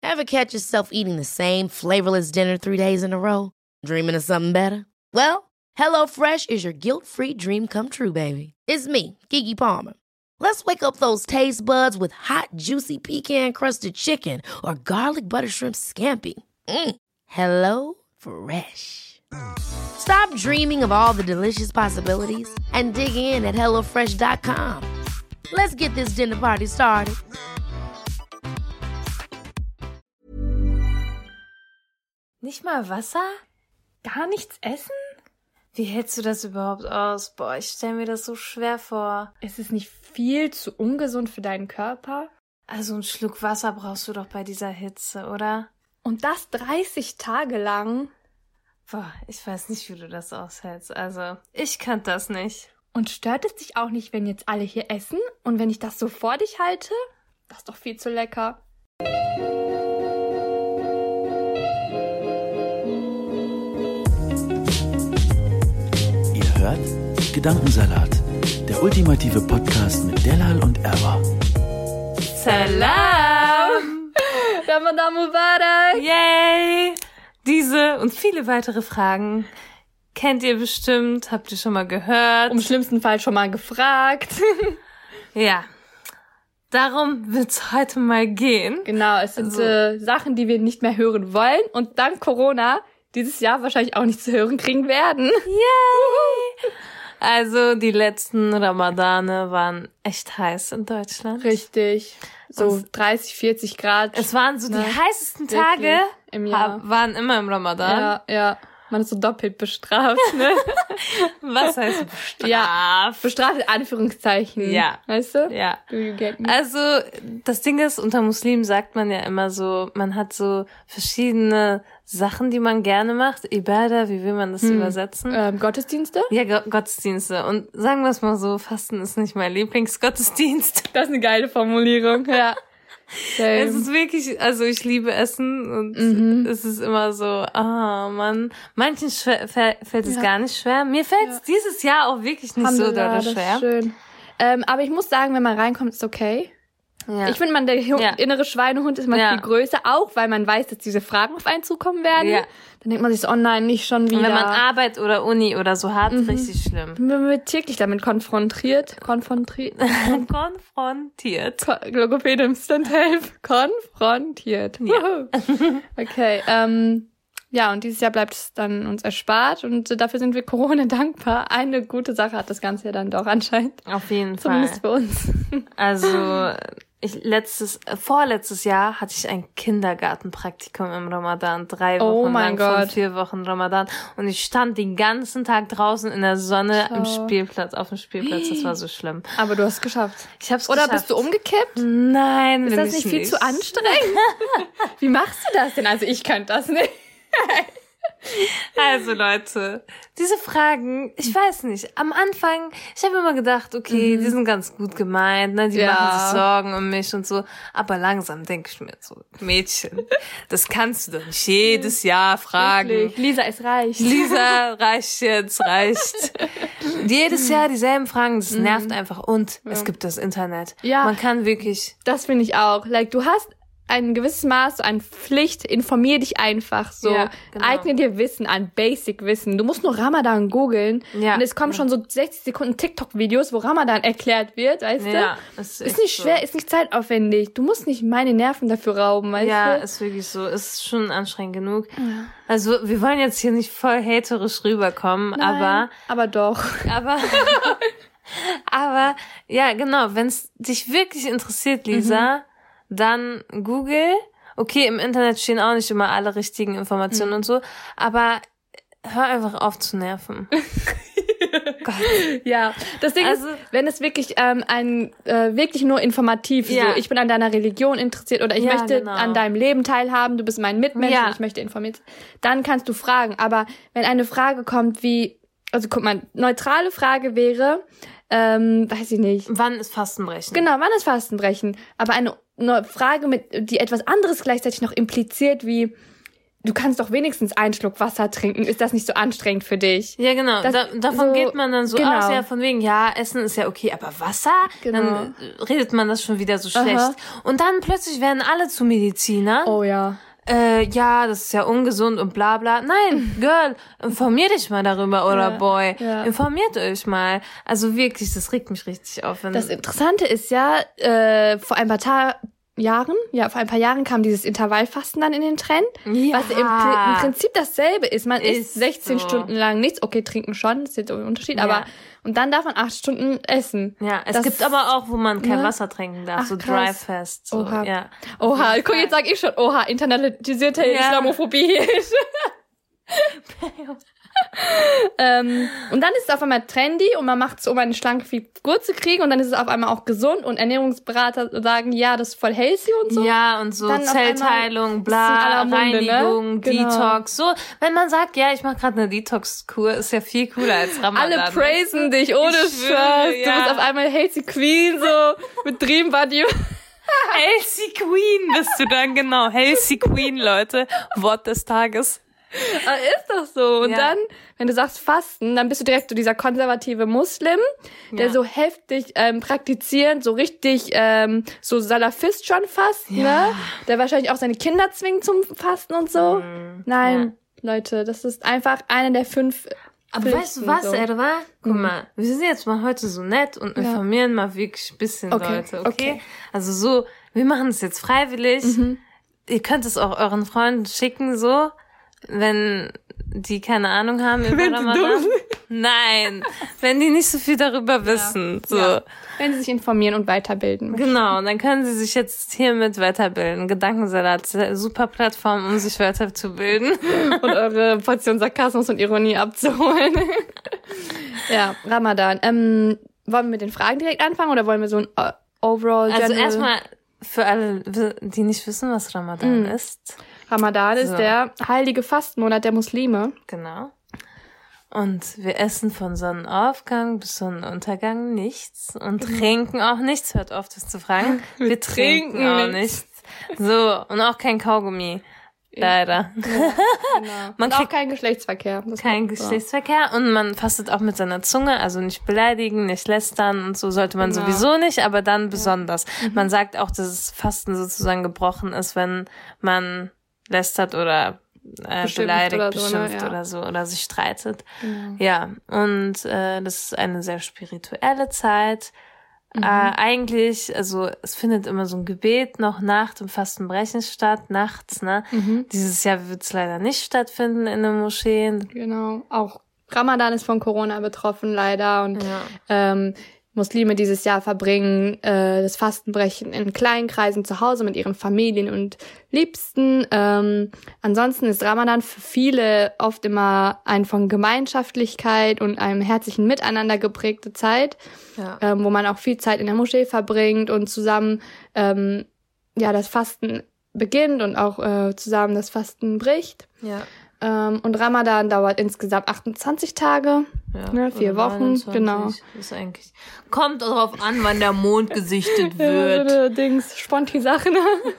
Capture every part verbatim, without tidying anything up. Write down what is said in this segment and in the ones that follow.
Ever catch yourself eating the same flavorless dinner three days in a row? Dreaming of something better? Well, HelloFresh is your guilt-free dream come true, baby. It's me, Keke Palmer. Let's wake up those taste buds with hot, juicy pecan-crusted chicken or garlic butter shrimp scampi. Mm. Hello Fresh. Stop dreaming of all the delicious possibilities and dig in at hello fresh dot com. Let's get this dinner party started. Nicht mal Wasser? Gar nichts essen? Wie hältst du das überhaupt aus? Boah, ich stelle mir das so schwer vor. Ist es nicht viel zu ungesund für deinen Körper? Also einen Schluck Wasser brauchst du doch bei dieser Hitze, oder? Und das dreißig Tage lang? Boah, ich weiß nicht, wie du das aushältst. Also, ich kann das nicht. Und stört es dich auch nicht, wenn jetzt alle hier essen? Und wenn ich das so vor dich halte? Das ist doch viel zu lecker. Ihr hört Gedankensalat, der ultimative Podcast mit Delal und Erwa. Salam! Ramadan Mubarak! Yay! Diese und viele weitere Fragen kennt ihr bestimmt, habt ihr schon mal gehört. Im schlimmsten Fall schon mal gefragt. Ja, darum wird's heute mal gehen. Genau, es sind Also, äh, Sachen, die wir nicht mehr hören wollen und dank Corona dieses Jahr wahrscheinlich auch nicht zu hören kriegen werden. Yay! Also die letzten Ramadane waren echt heiß in Deutschland. Richtig. So Und dreißig, vierzig Grad. Es waren so die Ne? heißesten Wirklich. Tage, Im Jahr. ha- waren immer im Ramadan. Ja, ja. Man ist so doppelt bestraft, ne? Was heißt bestraft? Ja, bestraft in Anführungszeichen. Ja. Weißt du? Ja. Do you get me? Also, das Ding ist, unter Muslimen sagt man ja immer so, man hat so verschiedene Sachen, die man gerne macht. Ibadah, wie will man das Hm. übersetzen? Ähm, Gottesdienste? Ja, Go- Gottesdienste. Und sagen wir es mal so, Fasten ist nicht mein Lieblingsgottesdienst. Das ist eine geile Formulierung, ja. Es ist wirklich, also ich liebe Essen und Mhm. es ist immer so, ah, Mann. Manchen schwer, fällt es Ja. gar nicht schwer. Mir fällt es Ja. dieses Jahr auch wirklich nicht so Alhamdulillah, doll das ist schwer. schön. Ähm, aber ich muss sagen, wenn man reinkommt, ist okay. Ja. Ich finde, man der Hu- Ja. innere Schweinehund ist mal Ja. viel größer, auch weil man weiß, dass diese Fragen auf einen zukommen werden. Ja. Dann denkt man sich so, oh nein, nicht schon wieder. Und wenn man Arbeit oder Uni oder so hat, Mhm. richtig schlimm. Man wird täglich damit konfrontiert. Konfrontiert. Konfrontiert. Ko- Logopäde im Stand-Help. Konfrontiert. Ja. Wuhu. Okay, ähm, ja, und dieses Jahr bleibt es dann uns erspart und äh, dafür sind wir Corona dankbar. Eine gute Sache hat das Ganze ja dann doch anscheinend. Auf jeden Zumindest Fall. für uns. Also, ich letztes, äh, vorletztes Jahr hatte ich ein Kindergartenpraktikum im Ramadan. Drei Oh Wochen mein lang von Gott. vier Wochen Ramadan. Und ich stand den ganzen Tag draußen in der Sonne im Schau. Spielplatz, auf dem Spielplatz. Das war so schlimm. Aber du hast es geschafft. Ich hab's Oder geschafft. bist du umgekippt? Nein, Ist bin das ich nicht viel zu anstrengend? Wie machst du das denn? Also ich könnte das nicht. Also Leute, diese Fragen, ich weiß nicht, am Anfang, ich habe immer gedacht, okay, die sind ganz gut gemeint, ne, die Ja. machen sich Sorgen um mich und so, aber langsam denke ich mir so, Mädchen, das kannst du doch nicht jedes Jahr fragen. Wirklich. Lisa, es reicht. Lisa, reicht jetzt, reicht. Jedes Jahr dieselben Fragen, das nervt einfach und es gibt das Internet. Ja. Man kann wirklich, Das finde ich auch. Like, du hast ein gewisses Maß an Pflicht, informier dich einfach so. Ja, genau. Eigne dir Wissen an, Basic-Wissen. Du musst nur Ramadan googeln Ja. und es kommen schon so sechzig Sekunden TikTok-Videos, wo Ramadan erklärt wird, weißt ja, du? es Ist nicht so. schwer, ist nicht zeitaufwendig. Du musst nicht meine Nerven dafür rauben, weißt Ja, du? ist wirklich so. Ist schon anstrengend genug. Also, wir wollen jetzt hier nicht voll haterisch rüberkommen, Nein, aber, aber doch. aber, aber, ja, genau, wenn es dich wirklich interessiert, Lisa, dann Google. Okay, im Internet stehen auch nicht immer alle richtigen Informationen und so, aber hör einfach auf zu nerven. Gott. Ja, das Ding Also- ist, wenn es wirklich ähm, ein äh, wirklich nur informativ, Ja. so ich bin an deiner Religion interessiert oder ich Ja, möchte genau. an deinem Leben teilhaben, du bist mein Mitmensch Ja. und ich möchte informiert, dann kannst du fragen. Aber wenn eine Frage kommt wie, also guck mal, neutrale Frage wäre, ähm, weiß ich nicht, Wann ist Fastenbrechen? genau, wann ist Fastenbrechen? Aber eine, eine Frage mit, die etwas anderes gleichzeitig noch impliziert wie du kannst doch wenigstens einen Schluck Wasser trinken. Ist das nicht so anstrengend für dich? Ja, genau. Das, da, davon so, geht man dann so genau. aus, ja, von wegen, ja, Essen ist ja okay, aber Wasser? Genau. Dann redet man das schon wieder so schlecht. Aha. Und dann plötzlich werden alle zu Medizinern. Oh ja. Äh, ja, das ist ja ungesund und bla bla. Nein, Girl, informier dich mal darüber, oder Ja, Boy. ja. Informiert euch mal. Also wirklich, das regt mich richtig auf. Wenn Das Interessante ist ja, äh, vor ein paar Ta- Jahren, ja, vor ein paar Jahren kam dieses Intervallfasten dann in den Trend, Ja. was im, Pr- im Prinzip dasselbe ist. Man Ist isst sechzehn so. Stunden lang nichts. Okay, trinken schon, das ist jetzt ein Unterschied, Ja. aber und dann darf man acht Stunden essen. Ja, es Das- gibt aber auch, wo man kein ne? Wasser trinken darf, Ach, so krass. Dry Fast. So, Oha. ja. Oha, guck, jetzt sag ich schon, oha, internalisierte Ja. Islamophobie. ähm, und dann ist es auf einmal trendy und man macht es, um eine schlanke Figur zu kriegen und dann ist es auf einmal auch gesund und Ernährungsberater sagen, ja, das ist voll healthy und so. Ja, und so Dann auf Zellteilung, einmal ist es in bla, aller Munde, ne? Reinigung, Genau. Detox. So, wenn man sagt, ja, ich mache gerade eine Detox-Kur, ist ja viel cooler als Ramadan. Alle praisen dich ohne Ich schwöre, Scheiß. Du ja. bist auf einmal healthy Queen, so mit Dream Body. Healthy Queen bist du dann, genau. Healthy Queen, Leute. Wort des Tages. Aber ist doch so. Und Ja. dann, wenn du sagst Fasten, dann bist du direkt so dieser konservative Muslim, der Ja. so heftig ähm, praktizierend, so richtig ähm, so Salafist schon fast, ne? Der wahrscheinlich auch seine Kinder zwingt zum Fasten und so. Mhm. Nein, Leute, das ist einfach eine der fünf Aber Pflichten, weißt du was, so. Erwa? Guck mal, wir sind jetzt mal heute so nett und informieren mal wirklich ein bisschen, Okay, Leute, okay? okay. Also so, wir machen es jetzt freiwillig. Ihr könnt es auch euren Freunden schicken, so, wenn die keine Ahnung haben über Wenn sie Ramadan. dumm sind. Nein, wenn die nicht so viel darüber wissen. So. Ja. Wenn sie sich informieren und weiterbilden. Genau, und dann können sie sich jetzt hiermit weiterbilden. Gedankensalat, super Plattform, um sich weiterzubilden. Und eure Portion Sarkasmus und Ironie abzuholen. Ja, Ramadan. Ähm, wollen wir mit den Fragen direkt anfangen oder wollen wir so ein uh, overall Also general- erstmal für alle, die nicht wissen, was Ramadan Mhm. ist. Ramadan ist So. der heilige Fastenmonat der Muslime. Genau. Und wir essen von Sonnenaufgang bis Sonnenuntergang nichts und trinken auch nichts. Hört auf, das zu fragen. Wir, Wir trinken, trinken auch nichts. nichts. So, und auch kein Kaugummi. Leider. Genau. Man Und auch kriegt kein Geschlechtsverkehr. Das kein kommt vor. Geschlechtsverkehr und man fastet auch mit seiner Zunge, also nicht beleidigen, nicht lästern und so sollte man Genau. sowieso nicht, aber dann besonders. Man sagt auch, dass das Fasten sozusagen gebrochen ist, wenn man lästert oder äh, Beschimpft beleidigt, oder so, ne? beschimpft Ja. oder so oder sich streitet. Genau. Ja, und äh, das ist eine sehr spirituelle Zeit. Mhm. Äh, eigentlich, also es findet immer so ein Gebet noch nach dem Fastenbrechen statt, nachts, ne? Mhm. Dieses Jahr wird es leider nicht stattfinden in den Moscheen. Genau. Auch Ramadan ist von Corona betroffen, leider. Und Ja. ähm, Muslime dieses Jahr verbringen äh, das Fastenbrechen in kleinen Kreisen zu Hause mit ihren Familien und Liebsten. Ähm, ansonsten ist Ramadan für viele oft immer ein von Gemeinschaftlichkeit und einem herzlichen Miteinander geprägte Zeit, Ja. ähm, wo man auch viel Zeit in der Moschee verbringt und zusammen ähm, ja das Fasten beginnt und auch äh, zusammen das Fasten bricht. Ja. Ähm, und Ramadan dauert insgesamt achtundzwanzig Tage. Ja, Ne, vier oder Wochen, neunundzwanzig. genau. Ist eigentlich, kommt drauf an, wann der Mond gesichtet Ja, wird. so Dings, Sponti-Sachen.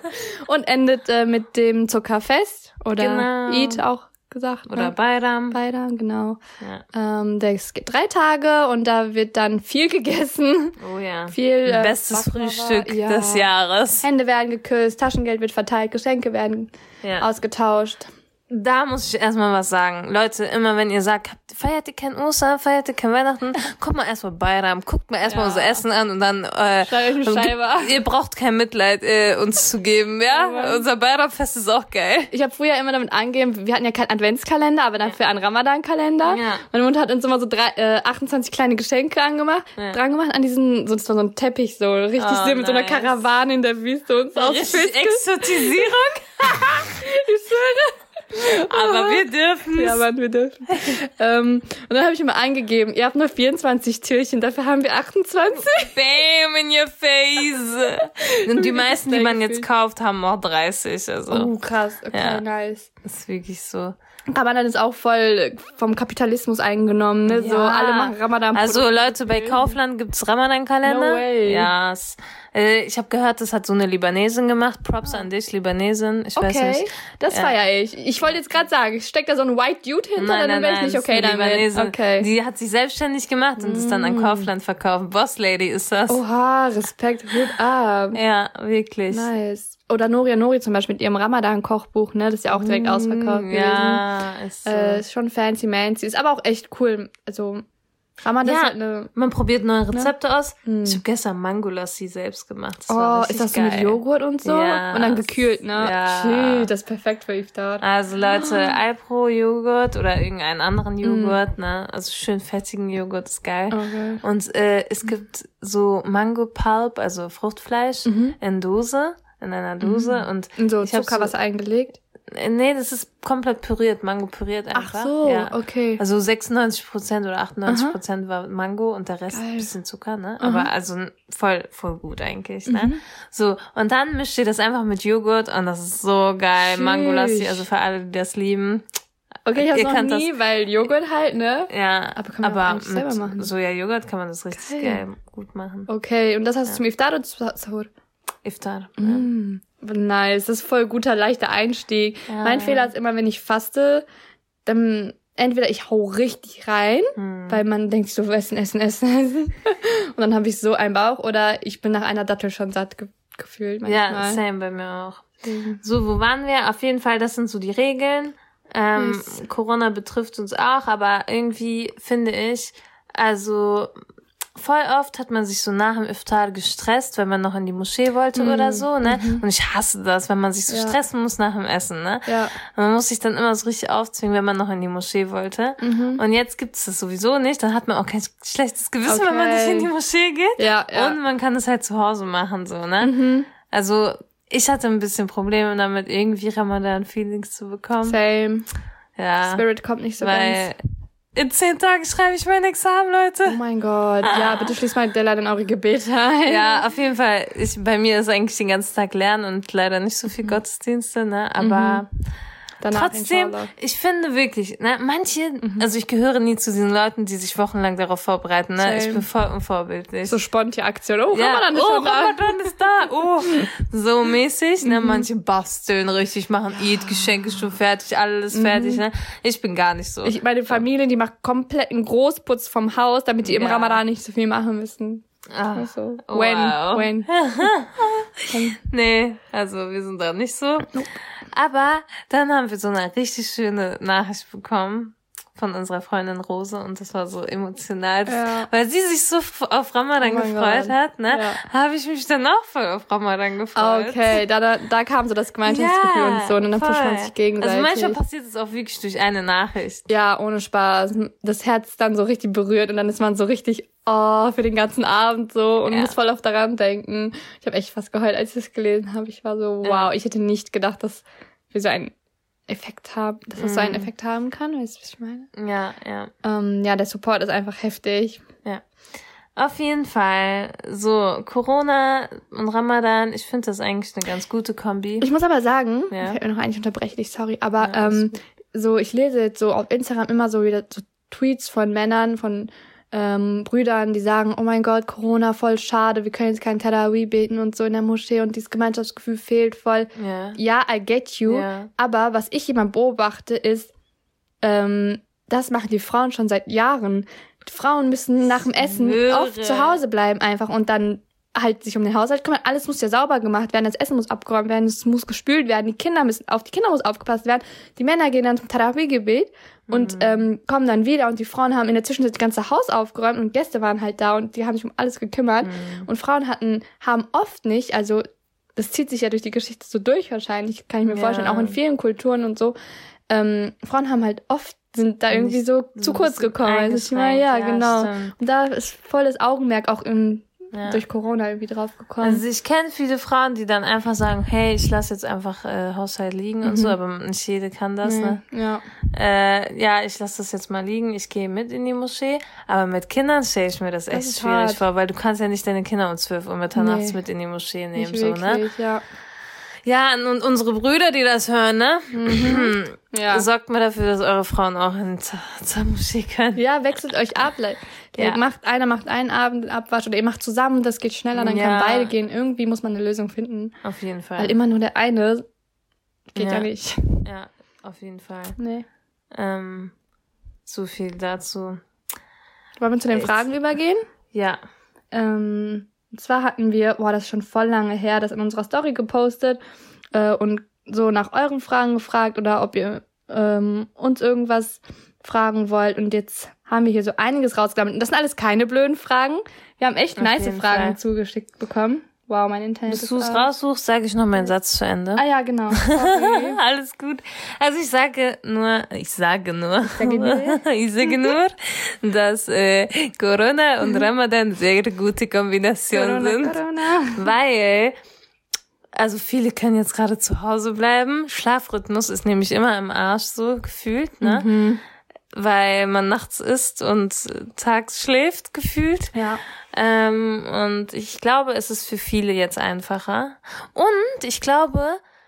Und endet äh, mit dem Zuckerfest oder Genau. Eid auch gesagt. Oder ne? Bayram. Beide, genau. Ja. Ähm, das geht drei Tage und da wird dann viel gegessen. Oh ja. Viel äh, Bestes Baklava, Frühstück ja. des Jahres. Hände werden geküsst, Taschengeld wird verteilt, Geschenke werden Ja. ausgetauscht. Da muss ich erstmal was sagen. Leute, immer wenn ihr sagt, habt- feiert ihr kein Ostern, feiert ihr kein Weihnachten, kommt mal erstmal Bayram, guckt mal erstmal Ja. unser Essen an und dann, äh, Schreibt euch eine Scheibe ab. ihr braucht kein Mitleid, äh, uns zu geben, ja? Ja. Unser Bayram-Fest ist auch geil. Ich habe früher immer damit angegeben, wir hatten ja keinen Adventskalender, aber dafür einen Ramadan-Kalender. Ja. Meine Mutter hat uns immer so drei, äh, achtundzwanzig kleine Geschenke angemacht, Ja. dran gemacht an diesen, so, so ein Teppich, so richtig Oh, so mit so einer nice. Karawane in der Wüste und so Richtig ausfischt. Exotisierung, Ich schwöre. aber wir dürfen Ja, Mann, wir dürfen. ähm, und dann habe ich immer eingegeben, ihr habt nur vierundzwanzig Türchen, dafür haben wir achtundzwanzig. Bam in your face. Und die meisten, die man jetzt kauft, haben auch dreißig. Also Oh, krass. Okay, Ja. nice. ist wirklich so. Ramadan ist auch voll vom Kapitalismus eingenommen, ne? So, Ja. alle machen Ramadan. Also Leute, bei Kaufland gibt's Ramadan-Kalender. No way. Ja, es, Äh, ich habe gehört, das hat so eine Libanesin gemacht. Props an dich, Libanesin. Ich okay, weiß nicht. das Ja. feiere ich. Ich wollte jetzt gerade sagen, steckt da so ein White Dude hinter, Nein, dann nein, wäre ich nein, nicht das ist okay eine damit. Libanesin. Okay. Die hat sich selbstständig gemacht und ist dann an Kaufland verkauft. Boss Lady ist das. Oha, Respekt, Hut ab. Ja, wirklich. Nice. Oder Noria Nori zum Beispiel mit ihrem Ramadan-Kochbuch, ne? Das ist ja auch direkt ausverkauft gewesen. Ja, ist so. Äh, ist schon fancy mancy. Ist aber auch echt cool. Also, Ramadan ist Ja, halt eine... man probiert neue Rezepte Ne? aus. Hm. Ich habe gestern Mangolassi selbst gemacht. Das war Oh, richtig ist das so geil. mit Joghurt und so? Ja, Und dann gekühlt, ne? ja. Shit, das ist perfekt für Iftar. Also Leute, Alpro-Joghurt oder irgendeinen anderen Mm. Joghurt, ne? Also schön fettigen Joghurt ist geil. Okay. Und äh, es gibt so Mango-Pulp, also Fruchtfleisch Mhm. in Dose, in einer Dose. Und Und so ich hab Zuckerwasser eingelegt? Äh, Nee, das ist komplett püriert, Mango püriert einfach. Ach so, ja. okay. Also sechsundneunzig Prozent oder achtundneunzig Prozent war Mango und der Rest Geil. ein bisschen Zucker, ne? Aber also voll, voll gut eigentlich, ne? So, und dann mischt ihr das einfach mit Joghurt und das ist so geil. Tschüss. Mangolassi, also für alle, die das lieben. Okay, ich hab's Ihr noch könnt nie, weil Joghurt halt, ne? Ja, Aber kann man aber eigentlich selber mit machen. Soja-Joghurt kann man das richtig Geil. geil gut machen. Okay, und das hast du zum Iftar oder zum Sahur? Iftar. Mm. Nice, das ist voll guter, leichter Einstieg. Ja. Mein Fehler ist immer, wenn ich faste, dann entweder ich hau richtig rein, Hm. weil man denkt so, essen, essen, essen, essen. Und dann habe ich so einen Bauch oder ich bin nach einer Dattel schon satt ge gefühlt Ja, manchmal. same bei mir auch. Mhm. So, wo waren wir? Auf jeden Fall, das sind so die Regeln. Ähm, Yes. Corona betrifft uns auch, aber irgendwie finde ich, also voll oft hat man sich so nach dem Iftar gestresst, wenn man noch in die Moschee wollte Mhm. oder so, ne? Und ich hasse das, wenn man sich so Ja. stressen muss nach dem Essen, ne? Ja. Und man muss sich dann immer so richtig aufzwingen, wenn man noch in die Moschee wollte. Mhm. Und jetzt gibt's das sowieso nicht. Dann hat man auch kein schlechtes Gewissen, wenn man Okay. nicht in die Moschee geht. Ja, ja. Und man kann es halt zu Hause machen, so, ne? Mhm. Also, ich hatte ein bisschen Probleme damit, irgendwie Ramadan-Feelings zu bekommen. Same. Ja. Spirit kommt nicht so weil ganz. in zehn Tagen schreibe ich mein Examen, Leute. Oh mein Gott. Ja, bitte schließt mal Della in eure Gebete ein. Ja, auf jeden Fall. Ich, bei mir ist eigentlich den ganzen Tag Lernen und leider nicht so viel Gottesdienste, ne? Aber Danach trotzdem, inshallah. ich finde wirklich, ne, manche, also ich gehöre nie zu diesen Leuten, die sich wochenlang darauf vorbereiten, ne? Same. Ich bin voll unvorbildlich. So Sponti-Aktion. Oh, ja, Ramadan ist oh, schon da. Ramadan ist da, oh. So mäßig, ne, manche basteln richtig, machen Eid, Geschenke schon fertig, alles fertig, ne. Ich bin gar nicht so. Ich, meine Familie, die macht komplett einen Großputz vom Haus, damit die im Ja. Ramadan nicht so viel machen müssen. ah, Also, wow. when, when. Nee, also wir sind da nicht so. Aber dann haben wir so eine richtig schöne Nachricht bekommen von unserer Freundin Rose und das war so emotional, das, Ja. weil sie sich so f- auf Ramadan Oh mein gefreut Gott. hat, ne, Ja. habe ich mich dann auch voll auf Ramadan gefreut. Okay, da, da, da kam so das Gemeinschaftsgefühl und so, und dann pusht man voll. sich gegenseitig. Also manchmal passiert es auch wirklich durch eine Nachricht. Ja, ohne Spaß. Das Herz dann so richtig berührt und dann ist man so richtig, oh, für den ganzen Abend so und Ja. muss voll auf daran denken. Ich habe echt fast geheult, als ich das gelesen habe. Ich war so, wow, Ja. ich hätte nicht gedacht, dass wir so einen Effekt haben, dass das so einen Mhm. Effekt haben kann. Weißt du, was ich meine? Ja, ja. Ähm, ja, der Support ist einfach heftig. Ja. Auf jeden Fall, so, Corona und Ramadan, ich finde das eigentlich eine ganz gute Kombi. Ich muss aber sagen, Ja. fällt mir noch ein, ich unterbreche dich, sorry, aber Ja, alles ähm, so, ich lese jetzt so auf Instagram immer so wieder so Tweets von Männern, von ähm, Brüdern, die sagen, oh mein Gott, Corona, voll schade, wir können jetzt kein Tarawih beten und so in der Moschee und dieses Gemeinschaftsgefühl fehlt voll. Ja. Ja, I get you, Ja. aber was ich immer beobachte ist, ähm, das machen die Frauen schon seit Jahren. Frauen müssen nach dem Essen Schwöre. oft zu Hause bleiben einfach und dann halt sich um den Haushalt kümmern. Alles muss ja sauber gemacht werden, das Essen muss abgeräumt werden, es muss gespült werden, die Kinder müssen auf die Kinder muss aufgepasst werden. Die Männer gehen dann zum Tarawih-Gebet und Mhm. ähm, kommen dann wieder und die Frauen haben in der Zwischenzeit das ganze Haus aufgeräumt und Gäste waren halt da und die haben sich um alles gekümmert. Mhm. Und Frauen hatten, haben oft nicht, also das zieht sich ja durch die Geschichte so durch wahrscheinlich, kann ich mir Ja. vorstellen, auch in vielen Kulturen und so. Ähm, Frauen haben halt oft, sind da irgendwie Nicht so so zu ein kurz bisschen gekommen. Also ich meine, ja, eingeschränkt, genau. ja, stimmt. Und da ist volles Augenmerk auch im, Ja. durch Corona irgendwie drauf gekommen. Also ich kenne viele Frauen, die dann einfach sagen, hey, ich lasse jetzt einfach äh, Haushalt liegen und so, aber nicht jede kann das, ne? Ja. Äh, ja, ich lasse das jetzt mal liegen, ich gehe mit in die Moschee, aber mit Kindern stelle ich mir das echt ist schwierig hart. vor, weil du kannst ja nicht deine Kinder um zwölf Uhr mitternachts Nee. mit in die Moschee nehmen, Nicht so, wirklich, ne? ja. Ja, und unsere Brüder, die das hören, ne? Mhm. Ja. Sorgt mal dafür, dass eure Frauen auch in zur, zur Moschee können. Ja, wechselt euch ab. Ja. Macht, einer macht einen Abend Abwasch oder ihr macht zusammen, das geht schneller, dann Ja. kann beide gehen. Irgendwie muss man eine Lösung finden. Auf jeden Fall. Weil immer nur der eine geht ja, Ja. nicht. Ja, auf jeden Fall. Nee. Ähm, so viel dazu. Wollen wir zu den Echt? Fragen übergehen? Ja. Ähm, und zwar hatten wir, boah, das ist schon voll lange her, das in unserer Story gepostet äh, und so nach euren Fragen gefragt oder ob ihr ähm, uns irgendwas fragen wollt. Und jetzt haben wir hier so einiges rausgesammelt. Und das sind alles keine blöden Fragen. Wir haben echt Auf nice jeden Fragen Fall. zugeschickt bekommen. Wow, mein Internet Bis ist du es aus. raussuchst, sage ich noch meinen Satz zu Ende. Ah ja, genau. Sorry. Alles gut. Also ich sage nur, ich sage nur, sage nur. ich sage nur, dass äh, Corona und Ramadan sehr gute Kombination Corona, sind, Corona. weil also viele können jetzt gerade zu Hause bleiben. Schlafrhythmus ist nämlich immer im Arsch so gefühlt, ne? Mhm. Weil man nachts isst und tags schläft gefühlt. Ja. Ähm, und ich glaube, es ist für viele jetzt einfacher. Und ich glaube,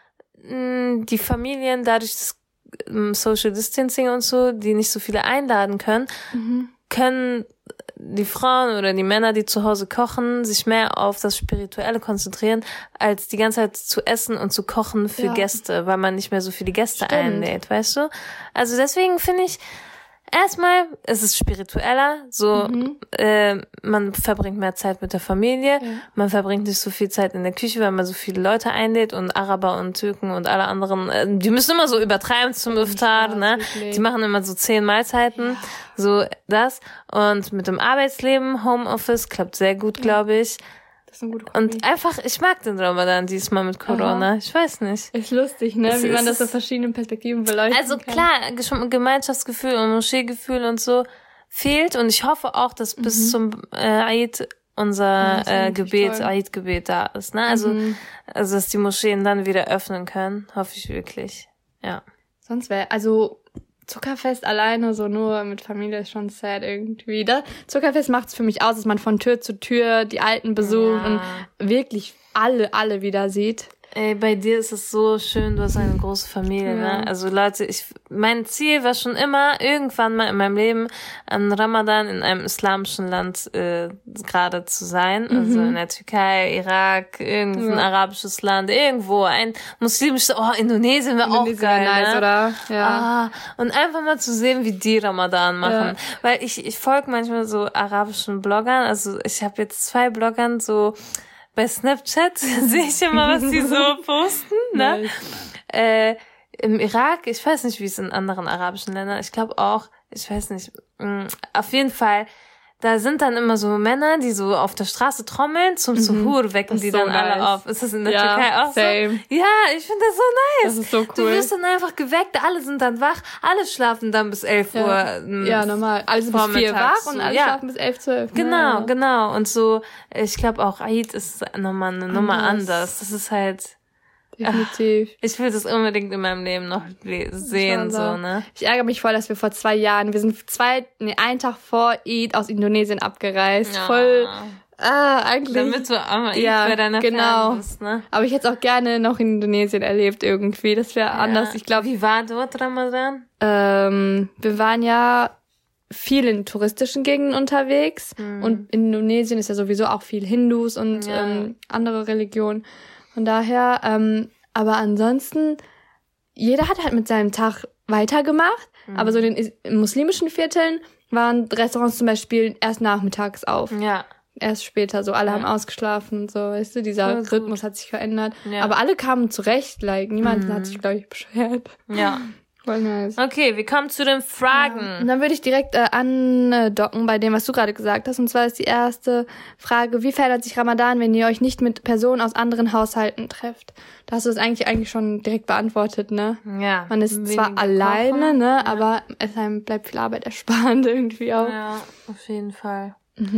mh, die Familien, dadurch das ähm, Social Distancing und so, die nicht so viele einladen können, Mhm. können die Frauen oder die Männer, die zu Hause kochen, sich mehr auf das Spirituelle konzentrieren, als die ganze Zeit zu essen und zu kochen für Ja. Gäste, weil man nicht mehr so viele Gäste Stimmt. einlädt, weißt du? Also deswegen finde ich, erstmal, es ist spiritueller, so, Mhm. äh, man verbringt mehr Zeit mit der Familie, Ja. man verbringt nicht so viel Zeit in der Küche, weil man so viele Leute einlädt und Araber und Türken und alle anderen, äh, die müssen immer so übertreiben zum Iftar, Spaß, ne? wirklich. Die machen immer so zehn Mahlzeiten, so das. Und mit dem Arbeitsleben, Homeoffice, klappt sehr gut, glaube ich. Das ist ein guter Kombi. Und einfach, ich mag den Ramadan diesmal mit Corona. Aha. Ich weiß nicht. Ist lustig, ne? Es Wie man ist- das aus verschiedenen Perspektiven beleuchten Also kann. klar, Gesch- Gemeinschaftsgefühl und Moscheegefühl und so fehlt. Und ich hoffe auch, dass bis zum äh, Eid unser Ja, das wäre äh, natürlich Gebet, toll. Eid-Gebet da ist. Ne? Also, Mhm. also, dass die Moscheen dann wieder öffnen können. Hoffe ich wirklich. Ja. Sonst wäre, also Zuckerfest alleine, so nur mit Familie ist schon sad irgendwie. Da, Zuckerfest macht's für mich aus, dass man von Tür zu Tür die Alten besucht Ja. und wirklich alle, alle wieder sieht. Ey, bei dir ist es so schön, du hast eine große Familie, Ja. ne? Also Leute, ich, mein Ziel war schon immer, irgendwann mal in meinem Leben an Ramadan in einem islamischen Land äh, gerade zu sein. Also in der Türkei, Irak, irgendein Ja. arabisches Land, irgendwo, ein muslimisches, oh, Indonesien wäre auch Indonesien geil, wär nice, ne? oder? Ja. Ah, und einfach mal zu sehen, wie die Ramadan machen. Weil ich, ich folge manchmal so arabischen Bloggern, also ich habe jetzt zwei Bloggern so bei Snapchat sehe ich immer, was die so posten, ne? Nice. Äh, im Irak, ich weiß nicht, wie es in anderen arabischen Ländern, ich glaube auch, ich weiß nicht, mh, auf jeden Fall, da sind dann immer so Männer, die so auf der Straße trommeln, zum Suhur wecken Das die ist so dann alle nice. auf. Ist das in der Ja, Türkei auch same. so? Ja, ich finde das so nice. Das ist so Du cool. wirst dann einfach geweckt, alle sind dann wach, alle schlafen dann bis elf Ja. Uhr. mh, Ja, normal. Alle sind bis vier vormittags wach und so. alle Ja. schlafen bis elf, zwölf. Genau, Ja. genau. Und so, ich glaube auch Eid ist nochmal eine Nummer Anders. anders. Das ist halt, Definitiv. ich will das unbedingt in meinem Leben noch le- sehen, so, Inshallah. ne? Ich ärgere mich voll, dass wir vor zwei Jahren, wir sind zwei, nee, einen Tag vor Eid aus Indonesien abgereist. Ja. Voll, ah, eigentlich. Damit du am Eid Ja, bei deiner genau. Fern bist, ne? Aber ich hätte es auch gerne noch in Indonesien erlebt irgendwie. Das wäre anders. Ja. Ich glaube, Wie war dort Ramadan? ähm, wir waren ja viel in touristischen Gegenden unterwegs und in Indonesien ist ja sowieso auch viel Hindus und Ja. ähm, andere Religionen. Von daher, ähm, aber ansonsten, jeder hat halt mit seinem Tag weitergemacht, aber so in den is- in muslimischen Vierteln waren Restaurants zum Beispiel erst nachmittags auf. Ja. Erst später, so alle haben ausgeschlafen und so, weißt du, dieser Voll gut. Rhythmus hat sich verändert. Ja. Aber alle kamen zurecht, like, niemand hat sich, glaube ich, beschwert. Ja. Voll nice. Okay, wir kommen zu den Fragen. Und dann würde ich direkt äh, andocken bei dem, was du gerade gesagt hast. Und zwar ist die erste Frage, wie verändert sich Ramadan, wenn ihr euch nicht mit Personen aus anderen Haushalten trefft? Da hast du es eigentlich eigentlich schon direkt beantwortet, ne? Ja. Man ist zwar Weniger alleine, kochen. ne? Aber es einem bleibt viel Arbeit erspart irgendwie auch. Ja, auf jeden Fall.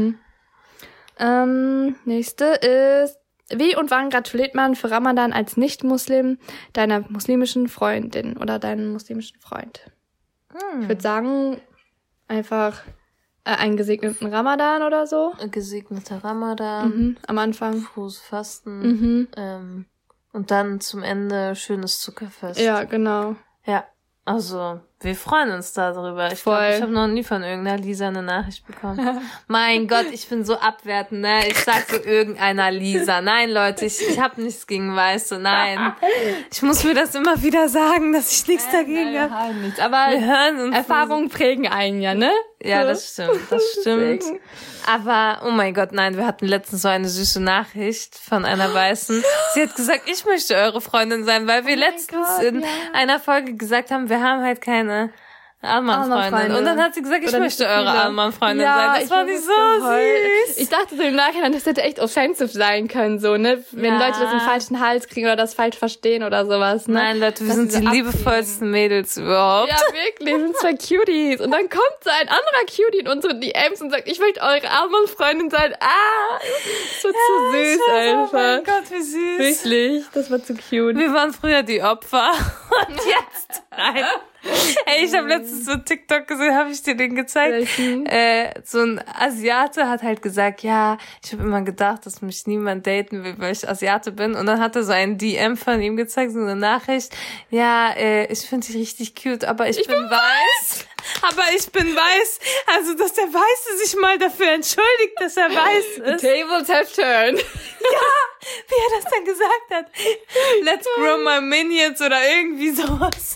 Ähm, nächste ist, wie und wann gratuliert man für Ramadan als Nicht-Muslim deiner muslimischen Freundin oder deinem muslimischen Freund? Ich würde sagen, einfach äh, einen gesegneten Ramadan oder so. Gesegneter Ramadan, Mhm, am Anfang. frohes Fasten, Mhm. ähm, Und dann zum Ende schönes Zuckerfest. Ja, genau. Ja, also wir freuen uns darüber. Ich Voll. glaube, ich habe noch nie von irgendeiner Lisa eine Nachricht bekommen. Mein Gott, ich bin so abwertend, ne? Ich sag so irgendeiner Lisa. Nein, Leute, ich, ich habe nichts gegen Weiße, nein. Ich muss mir das immer wieder sagen, dass ich nichts dagegen habe. Nein, nichts. Aber Wir hören uns. Erfahrungen prägen einen ja, ne? Ja, So. das stimmt, das stimmt. Deswegen. Aber, oh mein Gott, nein, wir hatten letztens so eine süße Nachricht von einer Weißen. Sie hat gesagt, ich möchte eure Freundin sein, weil wir Oh mein letztens Gott, in ja. einer Folge gesagt haben, wir haben halt keine Allmann-Freundin. Allmann-Freunde. Und dann hat sie gesagt, ich Oder möchte nicht so eure viele. Allmann-Freundin Ja, sein. Das ich fand hab ich es so geheult. süß. Ich dachte so im Nachhinein, das hätte echt offensive sein können, so, ne? Wenn Ja. Leute das im falschen Hals kriegen oder das falsch verstehen oder sowas, ne? Nein, Leute, wir Dass sind sie die so liebevollsten Mädels überhaupt. Ja, wirklich, wir sind zwei Cuties. Und dann kommt so ein anderer Cutie in unsere D Ms und sagt, ich möchte eure Allmann-Freundin sein. Ah, das war zu süß Oh einfach. mein Gott, wie süß. Wirklich, das war zu cute. Wir waren früher die Opfer. Und jetzt, nein. Ey, ich habe letztens so TikTok gesehen, habe ich dir den gezeigt. Welchen? Äh, so ein Asiate hat halt gesagt, ja, ich habe immer gedacht, dass mich niemand daten will, weil ich Asiate bin. Und dann hat er so ein D M von ihm gezeigt, so eine Nachricht. Ja, äh, ich finde dich richtig cute, aber ich, ich bin, bin weiß. weiß. Aber ich bin weiß. Also, dass der Weiße sich mal dafür entschuldigt, dass er weiß ist. Tables have turned. Ja, wie er das dann gesagt hat. Let's grow my minions oder irgendwie sowas.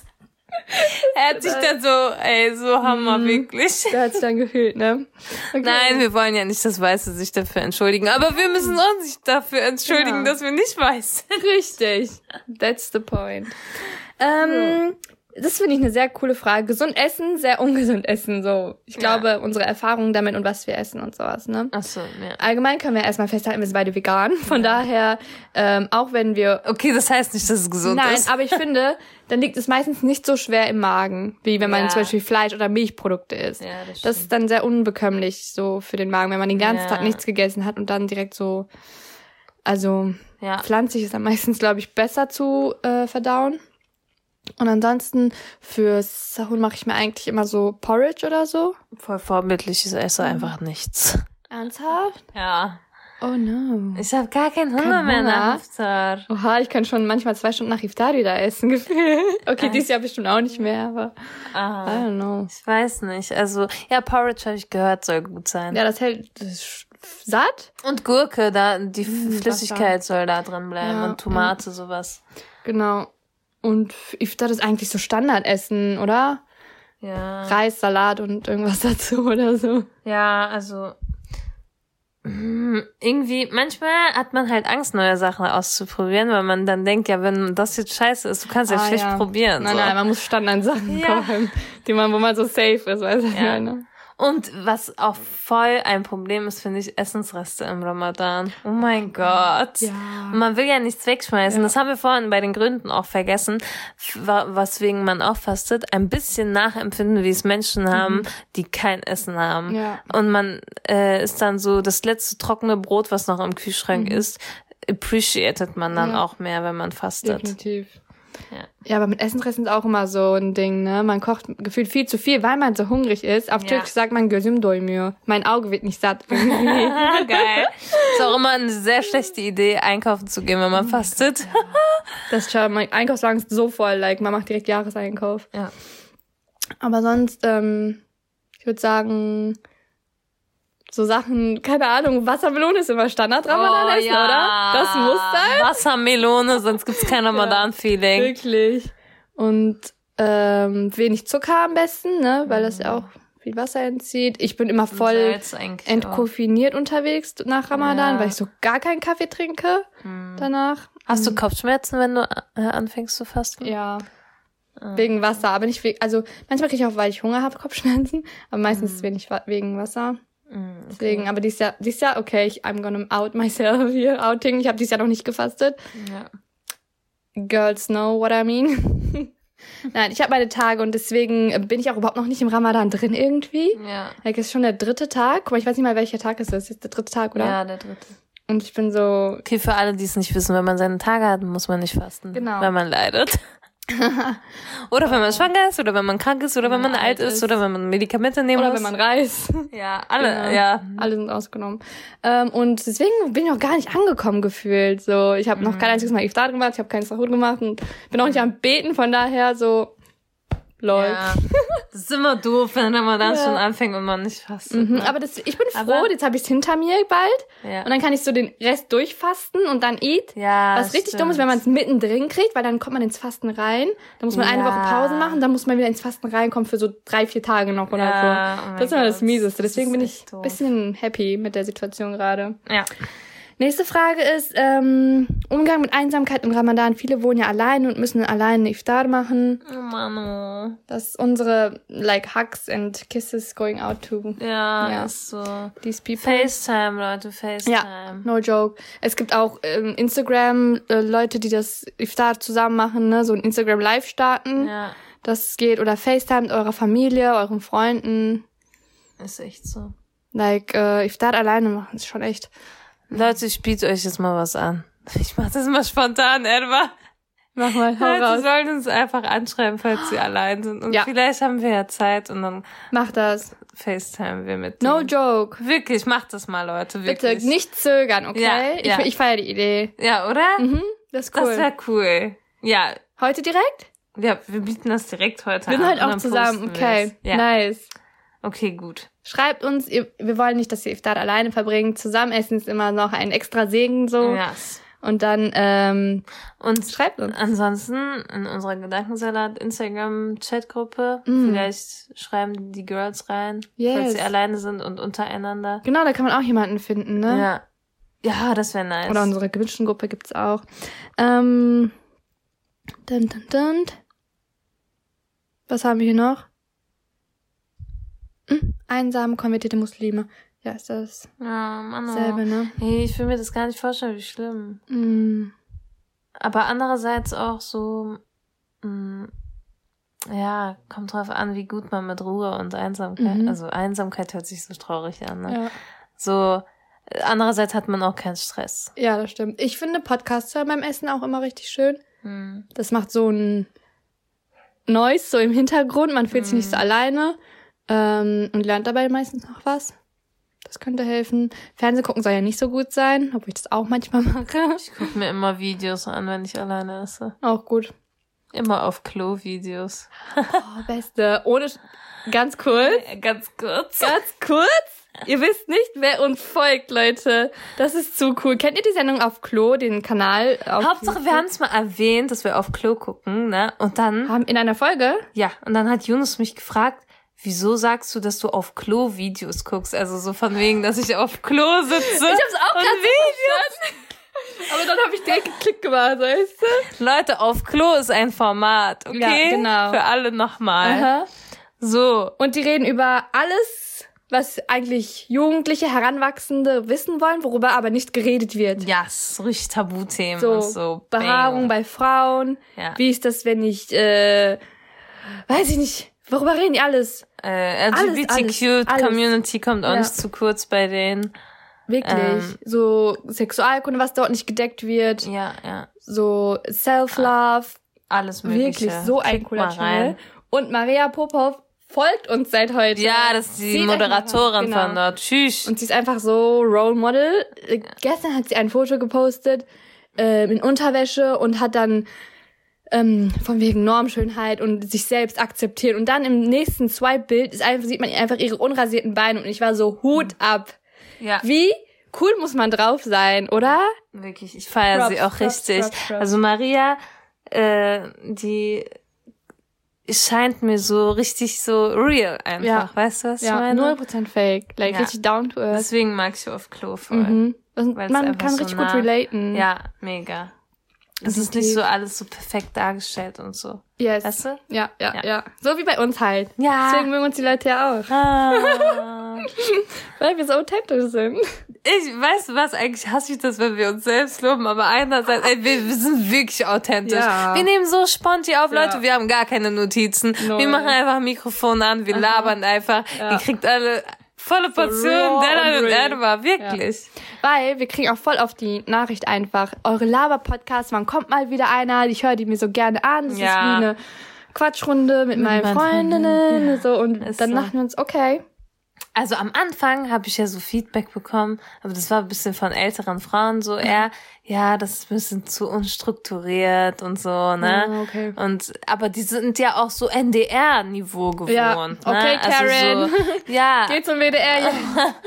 Er hat sich dann so, ey, so Hammer, wirklich. Der hat's dann gefühlt, ne? Okay. Nein, wir wollen ja nicht, dass Weiße sich dafür entschuldigen. Aber wir müssen uns nicht dafür entschuldigen, Ja. dass wir nicht weiß sind. Richtig. That's the point. Ähm, das finde ich eine sehr coole Frage. Gesund essen, sehr ungesund essen, so. Ich glaube, Ja. unsere Erfahrungen damit und was wir essen und sowas, ne? Ach so, ja. Allgemein können wir erstmal festhalten, wir sind beide vegan. Von daher, ähm, auch wenn wir... Okay, das heißt nicht, dass es gesund Nein, ist. aber ich finde, dann liegt es meistens nicht so schwer im Magen, wie wenn man Ja. zum Beispiel Fleisch oder Milchprodukte isst. Ja, das das ist dann sehr unbekömmlich so für den Magen, wenn man den ganzen Ja. Tag nichts gegessen hat und dann direkt so... Also Ja. pflanzlich ist dann meistens, glaube ich, besser zu äh, verdauen. Und ansonsten fürs Sahur mache ich mir eigentlich immer so Porridge oder so. Voll vorbildlich, ich esse einfach nichts. Ernsthaft? Ja. Oh no. Ich habe gar keinen Hunger Kein mehr Hunger? nach Iftar. Oha, ich kann schon manchmal zwei Stunden nach Iftar wieder essen, gefühlt. Okay, dieses Jahr bestimmt auch nicht mehr, aber I Ah, don't know. ich weiß nicht. Also, ja, Porridge habe ich gehört, soll gut sein. Ja, das hält das ist satt. Und Gurke, da die Mm, Flüssigkeit soll da drin bleiben. Ja, und Tomate, sowas. Genau. Und Iftar ist eigentlich so Standardessen, oder? Ja. Reis, Salat und irgendwas dazu oder so. Ja, also mm, irgendwie, manchmal hat man halt Angst, neue Sachen auszuprobieren, weil man dann denkt, ja, wenn das jetzt scheiße ist, du kannst ja Ah, schlecht ja. probieren. Nein, so. nein, man muss Standardsachen Ja. kochen, die man, wo man so safe ist, weiß ich Ja. nicht. Und was auch voll ein Problem ist, finde ich, Essensreste im Ramadan. Oh mein Gott. Ja. Und man will ja nichts wegschmeißen. Ja. Das haben wir vorhin bei den Gründen auch vergessen, wa- weswegen man auch fastet. Ein bisschen nachempfinden, wie es Menschen haben, die kein Essen haben. Ja. Und man äh, ist dann so, das letzte trockene Brot, was noch im Kühlschrank ist, appreciated man dann Ja. auch mehr, wenn man fastet. Definitiv. Ja. Ja, aber mit Essenresten ist auch immer so ein Ding, ne? Man kocht gefühlt viel zu viel, weil man so hungrig ist. Auf Ja. Türkisch sagt man gözüm doymuyor. Mein Auge wird nicht satt. irgendwie. Geil. Ist auch immer eine sehr schlechte Idee, einkaufen zu gehen, wenn man fastet. Das ist schon, mein Einkaufswagen ist so voll, like, man macht direkt Jahreseinkauf. Ja. Aber sonst, ähm, ich würde sagen, so Sachen, keine Ahnung, Wassermelone ist immer Standard-Ramadan-Essen, oder? Das muss sein. Wassermelone, sonst gibt's kein Ramadan-Feeling. Wirklich. Und ähm, wenig Zucker am besten, ne? Weil das ja auch viel Wasser entzieht. Ich bin immer voll Salz eigentlich entkoffiniert unterwegs nach Ramadan, Ja. weil ich so gar keinen Kaffee trinke danach. auch. Hast du Kopfschmerzen, wenn du äh, anfängst zu fasten? Ja. Wegen Wasser, aber nicht wegen, also manchmal kriege ich auch, weil ich Hunger habe, Kopfschmerzen, aber meistens ist es wenig wa- wegen Wasser. Mm, Deswegen, aber dieses Jahr, dieses Jahr, okay, ich, I'm gonna out myself hier, outing. Ich habe dieses Jahr noch nicht gefastet. Ja. Girls know what I mean. Nein, ich habe meine Tage und deswegen bin ich auch überhaupt noch nicht im Ramadan drin irgendwie. Ja. Like, es ist schon der dritte Tag. Guck mal, ich weiß nicht mal, welcher Tag es ist. Es ist der dritte Tag, oder? Ja, der dritte. Und ich bin so, Okay, für alle, die es nicht wissen, wenn man seine Tage hat, muss man nicht fasten. Genau. Weil man leidet. Oder wenn man schwanger ist, oder wenn man krank ist, oder wenn man alt ist, oder wenn man Medikamente nehmen Oder muss. wenn man reist. Ja, alle, Genau. ja. Alle sind ausgenommen. Ähm, und deswegen bin ich auch gar nicht angekommen gefühlt. So, ich habe noch Mhm. kein einziges Mal Iftar gemacht, ich habe keinen Sahur gemacht und bin auch nicht am Beten, von daher so, lol. Ja. Das ist immer doof, wenn man dann Ja. schon anfängt und man nicht fastet. Mhm, Ne? aber das, ich bin froh, Aber- jetzt habe ich es hinter mir bald. Ja. Und dann kann ich so den Rest durchfasten und dann eat. Ja, Was richtig stimmt. dumm ist, wenn man es mittendrin kriegt, weil dann kommt man ins Fasten rein. Dann muss man eine Ja. Woche Pause machen, dann muss man wieder ins Fasten reinkommen für so drei, vier Tage noch oder Ja, so. oh mein Das ist immer das Gott. Mieseste. Das Deswegen ist bin echt ich doof. ein bisschen happy mit der Situation gerade. Ja. Nächste Frage ist, ähm, Umgang mit Einsamkeit im Ramadan. Viele wohnen ja alleine und müssen alleine Iftar machen. Oh Mann. Das ist unsere, like, hugs and kisses going out to Ja, Ja. ist so. these people. FaceTime, Leute, FaceTime. Ja, no joke. Es gibt auch ähm, Instagram äh, Leute, die das Iftar zusammen machen, ne, so ein Instagram Live starten. Ja, Das geht oder FaceTime mit eurer Familie, euren Freunden. ist echt so. Like äh, Iftar alleine machen ist schon echt. Leute, ich biete euch jetzt mal was an. Ich mach das mal spontan, Edward. Mach mal, hau Leute raus. sollen uns einfach anschreiben, falls sie allein sind. Und Ja. vielleicht haben wir ja Zeit und dann Mach das. FaceTime wir mit No denen. joke. Wirklich, macht das mal, Leute, wirklich. Bitte nicht zögern, okay? Ja, ich ja. ich feiere die Idee. Ja, oder? Mhm, das ist cool. Das wäre cool. Ja, Heute direkt? ja, wir bieten das direkt heute Wir sind an. heute und auch dann zusammen. posten wir Okay, es. Ja, nice. okay, gut. Schreibt uns, ihr, wir wollen nicht, dass ihr Iftar alleine verbringt. Zusammenessen ist immer noch ein extra Segen so. Yes. Und dann ähm, Und schreibt uns. ansonsten in unserer Gedankensalat Instagram Chatgruppe, Mm. vielleicht schreiben die Girls rein, Yes. falls sie alleine sind und untereinander. Genau, da kann man auch jemanden finden, ne? Ja. Ja, das wäre nice. Oder unsere gewünschten Gruppe gibt's auch. Ähm, dun, dun, dun. Was haben wir hier noch? Hm, einsam konvertierte Muslime. Ja, ist das Ja, Mann. selbe, ne? Hey, ich will mir das gar nicht vorstellen, wie schlimm. Mm. Aber andererseits auch so, mh, ja, kommt drauf an, wie gut man mit Ruhe und Einsamkeit, Mhm. also Einsamkeit hört sich so traurig an, ne? Ja. So, äh, andererseits hat man auch keinen Stress. ja, das stimmt. Ich finde Podcasts hören beim Essen auch immer richtig schön. Hm. Das macht so ein Noise so im Hintergrund. Man fühlt sich nicht so alleine ähm, und lernt dabei meistens noch was. Das könnte helfen. Fernsehen gucken soll ja nicht so gut sein, obwohl ich das auch manchmal mache. Ich gucke mir immer Videos an, wenn ich alleine esse. Auch gut. Immer auf Klo-Videos. Oh, beste. Ohne, Sch- ganz kurz. Ganz kurz. Ganz kurz. Ihr wisst nicht, wer uns folgt, Leute. Das ist zu cool. Kennt ihr die Sendung auf Klo, den Kanal? Auf Hauptsache, wir haben es mal erwähnt, dass wir auf Klo gucken, ne? Und dann, haben in einer Folge? ja, und dann hat Yunus mich gefragt, wieso sagst du, dass du auf Klo-Videos guckst? Also so von wegen, dass ich auf Klo sitze. Ich hab's auch und gerade Videos. Aber dann habe ich direkt geklickt gemacht, weißt du? Leute, auf Klo ist ein Format, okay? Ja, genau. Für alle nochmal. Aha. So. Und die reden über alles, was eigentlich Jugendliche, Heranwachsende wissen wollen, worüber aber nicht geredet wird. Ja, so richtig Tabuthemen So, und so. Behaarung Bang. bei Frauen. Ja. Wie ist das, wenn ich, äh, weiß ich nicht, worüber reden die alles? Äh, Alles, L G B T Q-Community kommt auch Ja. nicht zu kurz bei denen. Wirklich. Ähm. So Sexualkunde, was dort nicht gedeckt wird. Ja, ja. So Self-Love. Alles Mögliche. Wirklich, so ein Klickt cooler mal Channel. rein. Und Maria Popov folgt uns seit heute. Ja, das ist die Zieht euch mal Moderatorin rein. Genau. von dort. Tschüss. Und sie ist einfach so Role Model. Äh, Gestern hat sie ein Foto gepostet äh, in Unterwäsche und hat dann ähm, von wegen Normschönheit und sich selbst akzeptieren. Und dann im nächsten Swipe-Bild ist einfach, sieht man einfach ihre unrasierten Beine und ich war so, Hut ab. Ja, Wie cool muss man drauf sein, oder? wirklich. Ich feiere Props, sie auch Props, richtig. Props, Props. Also Maria, äh, die scheint mir so richtig so real einfach. Ja. Weißt du, was ich Ja, meine? null Prozent fake. Like, Ja. richtig down to earth. Deswegen mag ich auf Klo voll. Mhm. Und Weil es man einfach kann so richtig nah- gut relaten. Ja, mega. Es ist Definitiv. nicht so alles so perfekt dargestellt und so. Yes. Weißt du? Ja, ja, ja, Ja. So wie bei uns halt. Ja. Deswegen mögen uns die Leute ja auch. Ah. Weil wir so authentisch sind. Ich weiß, was eigentlich hasse ich das, wenn wir uns selbst loben, aber einerseits, ey, wir, wir sind wirklich authentisch. Ja. Wir nehmen so sponti auf, Ja. Leute, wir haben gar keine Notizen. Null. Wir machen einfach ein Mikrofon an, wir labern einfach. Ja. Ihr kriegt alle Volle Portion, raw Della und und real. Erdwa, wirklich. Ja. Weil wir kriegen auch voll auf die Nachricht einfach, eure Laber-Podcasts, wann kommt mal wieder einer? Ich höre die mir so gerne an. Das Ja. ist wie eine Quatschrunde mit, mit meinen meinen Freundinnen. Freundinnen. So, und Ist dann so. dachten wir uns, okay. Also am Anfang habe ich ja so Feedback bekommen, aber das war ein bisschen von älteren Frauen so eher, ja, das ist ein bisschen zu unstrukturiert und so, ne? Ah, okay. Und aber die sind ja auch so N D R-Niveau gewohnt, Ja, okay, ne? Karen. Also so, ja, Geht zum W D R. Ja.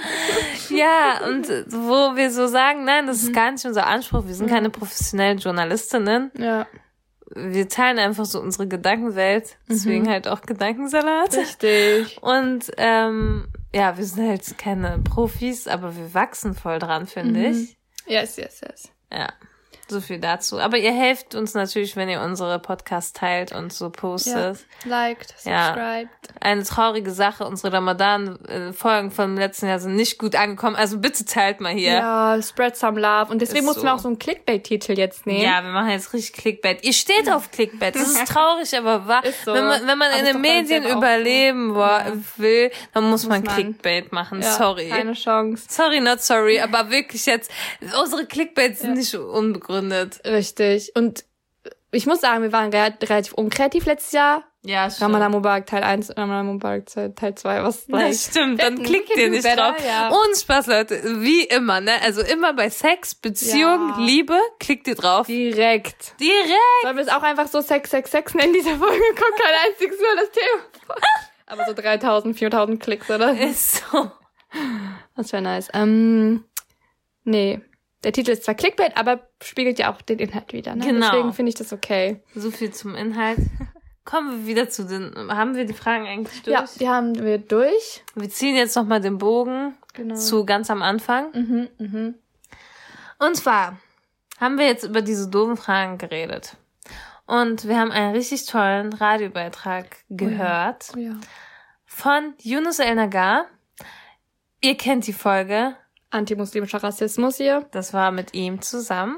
ja, und wo wir so sagen, nein, das ist gar nicht unser Anspruch, wir sind keine professionellen Journalistinnen. ja. Wir teilen einfach so unsere Gedankenwelt, deswegen halt auch Gedankensalat. Richtig. Und ähm, ja, wir sind halt keine Profis, aber wir wachsen voll dran, finde ich. Yes, yes, yes. Ja, so viel dazu. Aber ihr helft uns natürlich, wenn ihr unsere Podcasts teilt und so Ja. postet. Liked, Ja. subscribed. Eine traurige Sache, unsere Ramadan-Folgen vom letzten Jahr sind nicht gut angekommen. Also bitte teilt mal hier. Ja, spread some love. Und deswegen Ist mussten so. wir auch so einen Clickbait-Titel jetzt nehmen. Ja, wir machen jetzt richtig Clickbait. Ihr steht auf Clickbait. Das ist traurig, aber wahr. Ist so. Wenn man, wenn man Aber in ist den doch bei uns Medien selber auch überleben wo- Ja. will, dann muss, man man. Clickbait machen. Ja, Sorry. Keine Chance. Sorry, not sorry, aber wirklich jetzt, unsere Clickbaits sind nicht unbegründet. Richtig. Und ich muss sagen, wir waren re- relativ unkreativ letztes Jahr. Ja, stimmt. Ramadan Mubarak Teil eins, Ramadan Mubarak Teil zwei. Was Das stimmt, dann Wetten, klickt we can ihr do nicht better, drauf. ja. Ohne Spaß, Leute. Wie immer, ne? Also immer bei Sex, Beziehung, Ja. Liebe, klickt ihr drauf. Direkt. Direkt. Sollen wir es auch einfach so Sex, Sex, Sex nennen, diese Folge? Kommt kein einziges Mal das Thema. Aber so dreitausend, viertausend Klicks, oder? Ist so. Das wäre nice. Ähm, nee. Der Titel ist zwar Clickbait, aber spiegelt ja auch den Inhalt wieder, ne? Genau. Deswegen finde ich das okay. So viel zum Inhalt. Kommen wir wieder zu den, haben wir die Fragen eigentlich durch? Ja, die haben wir durch. Wir ziehen jetzt nochmal den Bogen Genau. zu ganz am Anfang. Mhm, mhm. Und zwar haben wir jetzt über diese doofen Fragen geredet. Und wir haben einen richtig tollen Radiobeitrag gehört Oh ja. von Yunus El Nagar. Ihr kennt die Folge. Antimuslimischer Rassismus hier. Das war mit ihm zusammen.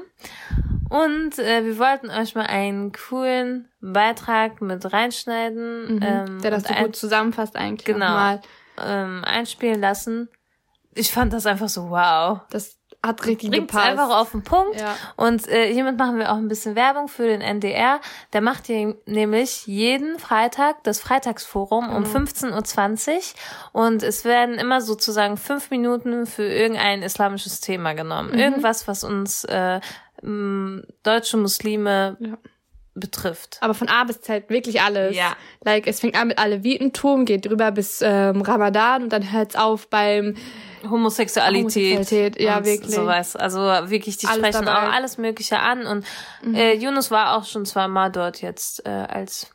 Und äh, wir wollten euch mal einen coolen Beitrag mit reinschneiden. Ähm, Der das und so ein, gut zusammenfasst eigentlich. Genau. Mal. ähm, einspielen lassen. Ich fand das einfach so wow. Das hat richtig Bringt's gepasst. einfach auf den Punkt. Ja. Und äh, hiermit machen wir auch ein bisschen Werbung für den N D R. Der macht hier nämlich jeden Freitag das Freitagsforum um fünfzehn Uhr zwanzig. Und es werden immer sozusagen fünf Minuten für irgendein islamisches Thema genommen. Mhm. Irgendwas, was uns äh, m, deutsche Muslime Ja. betrifft. Aber von A bis Z wirklich alles. Ja. Like, es fängt an mit Alevitentum, geht drüber bis ähm, Ramadan und dann hört's auf beim Homosexualität, Homosexualität, ja, und wirklich. sowas. Also wirklich, die Alles sprechen dabei. auch alles Mögliche an. Und äh, Yunus war auch schon zweimal dort jetzt äh, als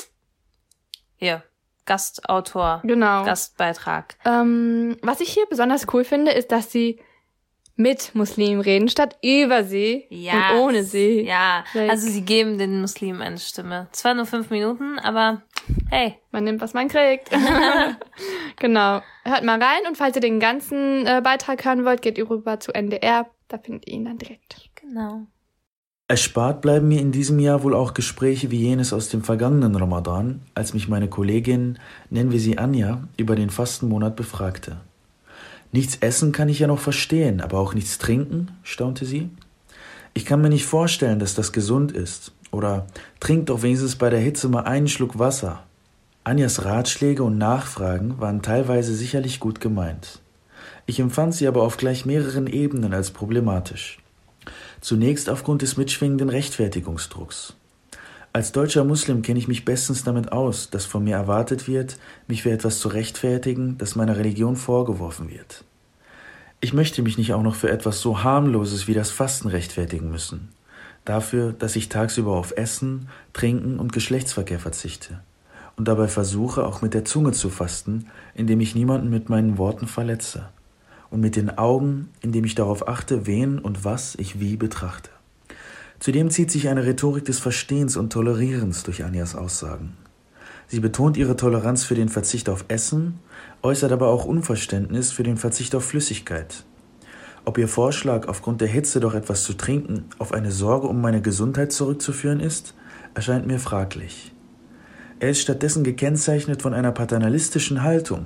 hier Gastautor, Genau. Gastbeitrag. Ähm, was ich hier besonders cool finde, ist, dass sie mit Muslimen reden, statt über sie und ohne sie. Ja, Like- also sie geben den Muslimen eine Stimme. Zwar nur fünf Minuten, aber hey. Man nimmt, was man kriegt. Genau. Hört mal rein und falls ihr den ganzen äh, Beitrag hören wollt, geht ihr rüber zu N D R. Da findet ihr ihn dann direkt. Genau. Erspart bleiben mir in diesem Jahr wohl auch Gespräche wie jenes aus dem vergangenen Ramadan, als mich meine Kollegin, nennen wir sie Anja, über den Fastenmonat befragte. Nichts essen kann ich ja noch verstehen, aber auch nichts trinken, staunte sie. Ich kann mir nicht vorstellen, dass das gesund ist. Oder trinkt doch wenigstens bei der Hitze mal einen Schluck Wasser. Anjas Ratschläge und Nachfragen waren teilweise sicherlich gut gemeint. Ich empfand sie aber auf gleich mehreren Ebenen als problematisch. Zunächst aufgrund des mitschwingenden Rechtfertigungsdrucks. Als deutscher Muslim kenne ich mich bestens damit aus, dass von mir erwartet wird, mich für etwas zu rechtfertigen, das meiner Religion vorgeworfen wird. Ich möchte mich nicht auch noch für etwas so harmloses wie das Fasten rechtfertigen müssen. Dafür, dass ich tagsüber auf Essen, Trinken und Geschlechtsverkehr verzichte. Und dabei versuche, auch mit der Zunge zu fasten, indem ich niemanden mit meinen Worten verletze. Und mit den Augen, indem ich darauf achte, wen und was ich wie betrachte. Zudem zieht sich eine Rhetorik des Verstehens und Tolerierens durch Anjas Aussagen. Sie betont ihre Toleranz für den Verzicht auf Essen, äußert aber auch Unverständnis für den Verzicht auf Flüssigkeit. Ob ihr Vorschlag, aufgrund der Hitze doch etwas zu trinken, auf eine Sorge um meine Gesundheit zurückzuführen ist, erscheint mir fraglich. Er ist stattdessen gekennzeichnet von einer paternalistischen Haltung,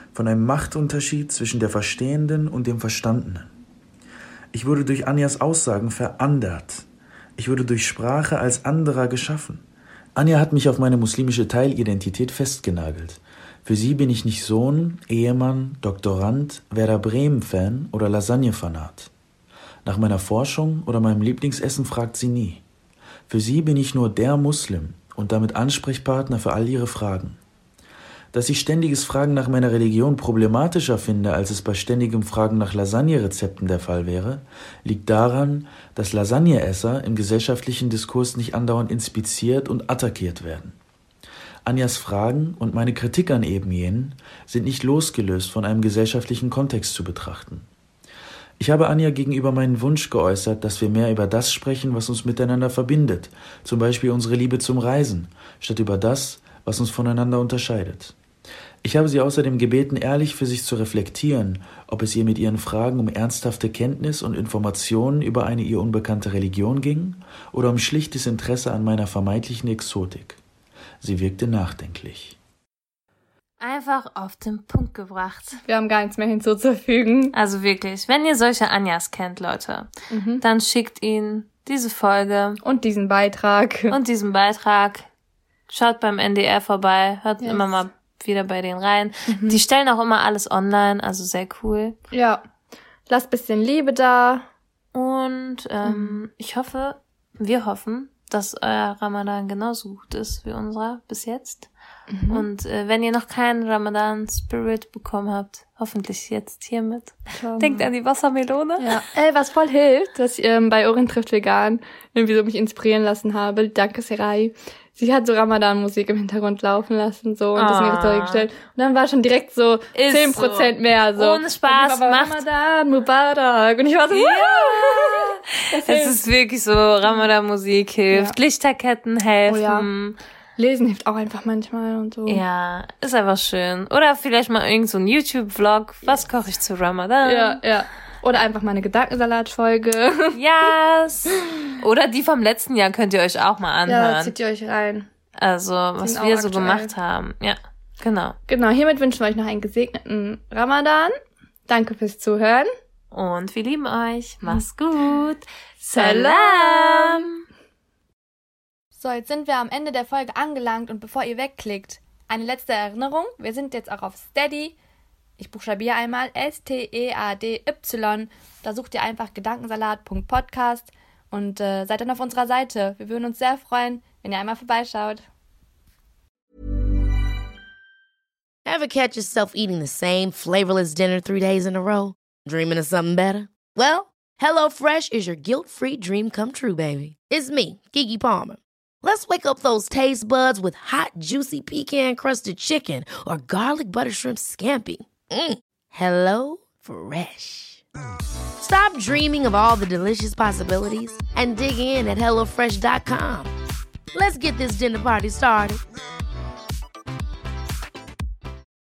von einem Machtunterschied zwischen der Verstehenden und dem Verstandenen. Ich wurde durch Anjas Aussagen verandert. Ich wurde durch Sprache als anderer geschaffen. Anja hat mich auf meine muslimische Teilidentität festgenagelt. Für sie bin ich nicht Sohn, Ehemann, Doktorand, Werder Bremen-Fan oder Lasagne-Fanat. Nach meiner Forschung oder meinem Lieblingsessen fragt sie nie. Für sie bin ich nur der Muslim und damit Ansprechpartner für all ihre Fragen. Dass ich ständiges Fragen nach meiner Religion problematischer finde, als es bei ständigem Fragen nach Lasagne-Rezepten der Fall wäre, liegt daran, dass Lasagneesser im gesellschaftlichen Diskurs nicht andauernd inspiziert und attackiert werden. Anjas Fragen und meine Kritik an eben jenen sind nicht losgelöst von einem gesellschaftlichen Kontext zu betrachten. Ich habe Anja gegenüber meinen Wunsch geäußert, dass wir mehr über das sprechen, was uns miteinander verbindet, zum Beispiel unsere Liebe zum Reisen, statt über das, was uns voneinander unterscheidet. Ich habe sie außerdem gebeten, ehrlich für sich zu reflektieren, ob es ihr mit ihren Fragen um ernsthafte Kenntnis und Informationen über eine ihr unbekannte Religion ging oder um schlichtes Interesse an meiner vermeintlichen Exotik. Sie wirkte nachdenklich. Einfach auf den Punkt gebracht. Wir haben gar nichts mehr hinzuzufügen. Also wirklich, wenn ihr solche Anjas kennt, Leute, mhm. dann schickt ihnen diese Folge. Und diesen Beitrag. Und diesen Beitrag. Schaut beim N D R vorbei, hört yes. immer mal wieder bei denen rein. Mhm. Die stellen auch immer alles online, also sehr cool. Ja, lasst bisschen Liebe da. Und ähm, mhm. ich hoffe, wir hoffen, dass euer Ramadan genauso gut ist wie unserer bis jetzt. Mhm. Und äh, wenn ihr noch keinen Ramadan-Spirit bekommen habt, hoffentlich jetzt hiermit. Denkt an die Wassermelone. Ja. Ey, was voll hilft, dass ich ähm, bei Orin trifft vegan irgendwie so mich inspirieren lassen habe. Danke, Serai. Sie hat so Ramadan-Musik im Hintergrund laufen lassen, so, und ah. das in ihre Story gestellt. Und dann war schon direkt so ist zehn Prozent so. Mehr, so. Ohne Spaß macht. Ramadan, Mubarak. Und ich war so, ja. Es ist wirklich so, Ramadan-Musik hilft, ja. Lichterketten helfen. Oh, ja. Lesen hilft auch einfach manchmal und so. Ja, ist einfach schön. Oder vielleicht mal irgend so ein YouTube-Vlog. Was yes. koche ich zu Ramadan? Ja, ja. Oder einfach mal eine Gedankensalat-Folge. Yes. Oder die vom letzten Jahr könnt ihr euch auch mal anhören. Ja, zieht ihr euch rein. Also, was wir so aktuell. gemacht haben. Ja, genau. Genau, hiermit wünschen wir euch noch einen gesegneten Ramadan. Danke fürs Zuhören. Und wir lieben euch. Mach's gut. Salam. So, jetzt sind wir am Ende der Folge angelangt und bevor ihr wegklickt, eine letzte Erinnerung. Wir sind jetzt auch auf Steady. Ich buchstabiere einmal S T E A D Y. Da sucht ihr einfach gedankensalat punkt podcast und äh, seid dann auf unserer Seite. Wir würden uns sehr freuen, wenn ihr einmal vorbeischaut. Ever catch yourself eating the same flavorless dinner three days in a row? Dreaming of something better? Well, HelloFresh is your guilt-free dream come true, baby. It's me, Keke Palmer. Let's wake up those taste buds with hot, juicy pecan-crusted chicken or garlic butter shrimp scampi. Mm. Hello Fresh. Stop dreaming of all the delicious possibilities and dig in at hello fresh dot com. Let's get this dinner party started.